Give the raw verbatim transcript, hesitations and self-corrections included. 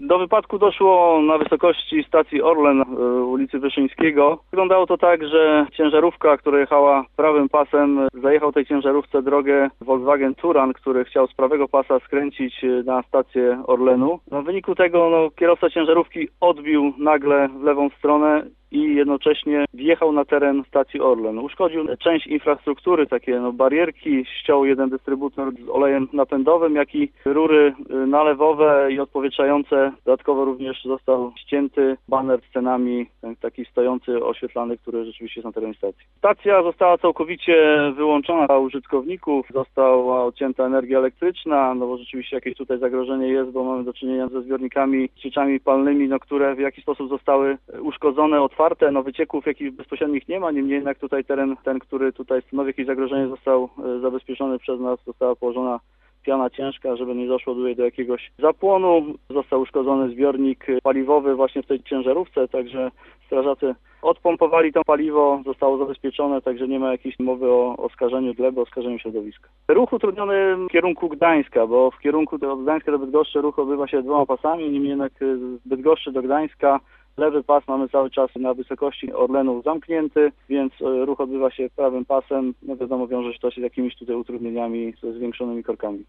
Do wypadku doszło na wysokości stacji Orlen ulicy Wyszyńskiego. Wyglądało to tak, że ciężarówka, która jechała prawym pasem, zajechał tej ciężarówce drogę Volkswagen Touran, który chciał z prawego pasa skręcić na stację Orlenu. No, w wyniku tego no, kierowca ciężarówki odbił nagle w lewą stronę i jednocześnie wjechał na teren stacji Orlen. Uszkodził część infrastruktury, takie no, barierki, ściął jeden dystrybutor z olejem napędowym, jak i rury nalewowe i odpowietrzające. Dodatkowo również został ścięty baner z cenami, taki stojący, oświetlany, który rzeczywiście jest na terenie stacji. Stacja została całkowicie wyłączona dla użytkowników, została odcięta energia elektryczna, no bo rzeczywiście jakieś tutaj zagrożenie jest, bo mamy do czynienia ze zbiornikami, sieciami palnymi, no, które w jakiś sposób zostały uszkodzone, otwarte. No wycieków jakichś bezpośrednich nie ma, niemniej jednak tutaj teren, ten, który tutaj stanowi jakieś zagrożenie, został zabezpieczony przez nas, została położona piana ciężka, żeby nie doszło tutaj do jakiegoś zapłonu. Został uszkodzony zbiornik paliwowy właśnie w tej ciężarówce, także strażacy odpompowali to paliwo, zostało zabezpieczone, także nie ma jakiejś mowy o oskarżeniu gleby, oskarżeniu środowiska. Ruch utrudniony w kierunku Gdańska, bo w kierunku od Gdańska do Bydgoszczy ruch odbywa się dwoma pasami, niemniej jednak z Bydgoszczy do Gdańska lewy pas mamy cały czas na wysokości Orlenu zamknięty, więc ruch odbywa się prawym pasem. No wiadomo, wiąże się to się z jakimiś tutaj utrudnieniami, ze zwiększonymi korkami.